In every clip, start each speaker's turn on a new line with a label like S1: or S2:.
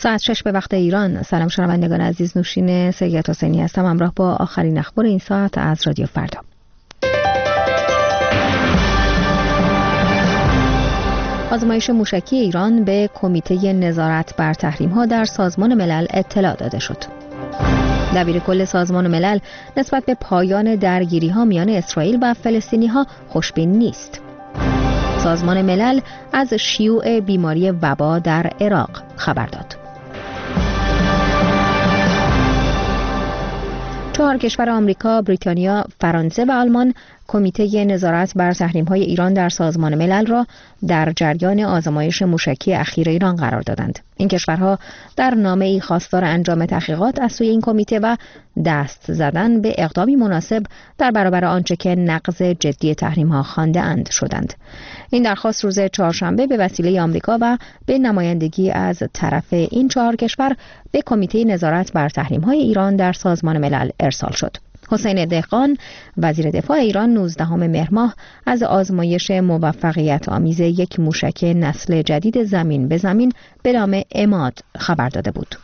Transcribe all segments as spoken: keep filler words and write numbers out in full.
S1: ساعت شش به وقت ایران. سلام شنوندگان عزیز، نوشین سید حسینی هستم همراه با آخرین اخبار این ساعت از رادیو فردا. آزمایش موشکی ایران به کمیته نظارت بر تحریم‌ها در سازمان ملل اطلاع داده شد. دبیر کل سازمان ملل نسبت به پایان درگیری‌ها میان اسرائیل و فلسطینی‌ها خوشبین نیست. سازمان ملل از شیوع بیماری وبا در عراق خبر داد. چهار کشور آمریکا، بریتانیا، فرانسه و آلمان کمیته نظارت بر تحریم‌های ایران در سازمان ملل را در جریان آزمایش موشکی اخیر ایران قرار دادند. این کشورها در نامه‌ای خواستار انجام تحقیقات از سوی این کمیته و دست زدن به اقدامی مناسب در برابر آنچه که نقض جدی تحریم‌ها خوانده‌اند شدند. این درخواست روز چهارشنبه به وسیله آمریکا و به نمایندگی از طرف این چهار کشور به کمیته نظارت بر تحریم‌های ایران در سازمان ملل ارسال شد. حسین دهقان وزیر دفاع ایران نوزدهم مهر ماه از آزمایش موفقیت آمیز یک موشک نسل جدید زمین به زمین به نام عماد خبر داده بود.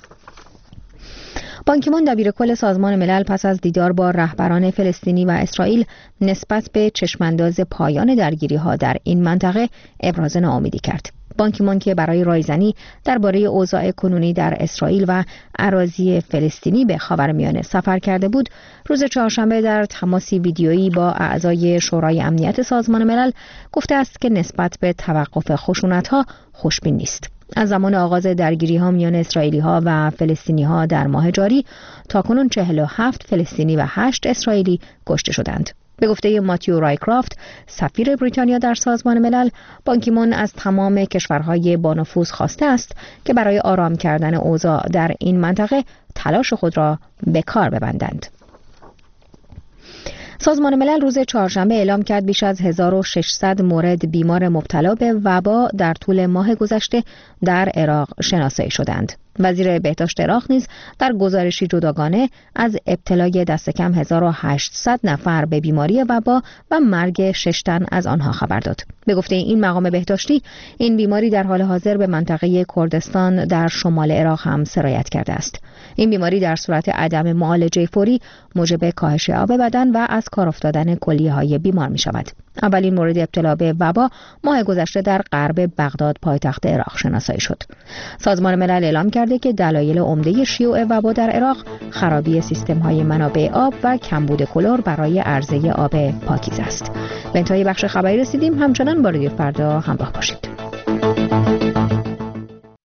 S1: بان کی مون دبیر کل سازمان ملل پس از دیدار با رهبران فلسطینی و اسرائیل نسبت به چشمانداز پایان درگیری‌ها در این منطقه ابراز ناامیدی کرد. بان کی مون که برای رایزنی درباره اوضاع کنونی در اسرائیل و اراضی فلسطینی به خاورمیانه سفر کرده بود، روز چهارشنبه در تماسی ویدیویی با اعضای شورای امنیت سازمان ملل گفته است که نسبت به توقف خشونت‌ها خوشبین نیست. از زمان آغاز درگیری‌ها میان اسرائیلی‌ها و فلسطینی‌ها در ماه جاری تاکنون چهل و هفت فلسطینی و هشت اسرائیلی کشته شدند. به گفته ماتیو رایکرافت، سفیر بریتانیا در سازمان ملل، بان کی مون از تمام کشورهای با نفوذ خواسته است که برای آرام کردن اوضاع در این منطقه تلاش خود را به کار ببندند. سازمان ملل روز چهارشنبه اعلام کرد بیش از هزار و ششصد مورد بیمار مبتلا به وبا در طول ماه گذشته در عراق شناسایی شدند. وزیر بهداشت عراق نیز در گزارشی جداگانه از ابتلای دست کم هزار و هشتصد نفر به بیماری وبا و مرگ شش تن از آنها خبر داد. به گفته این مقام بهداشتی، این بیماری در حال حاضر به منطقه کردستان در شمال عراق هم سرایت کرده است. این بیماری در صورت عدم معالجه فوری موجب کاهش آب بدن و از کار افتادن کلیه‌های بیمار می شود. اولین مورد ابتلا به وبا ماه گذشته در غرب بغداد پایتخت عراق شناسایی شد. سازمان ملل اعلام کرده که دلایل عمده شیوع وبا در عراق خرابی سیستم‌های منابع آب و کمبود کلور برای عرضه آب پاکیزه است. به انتهای بخش خبری رسیدیم. همچنان با رادیو فردا همراه باشید.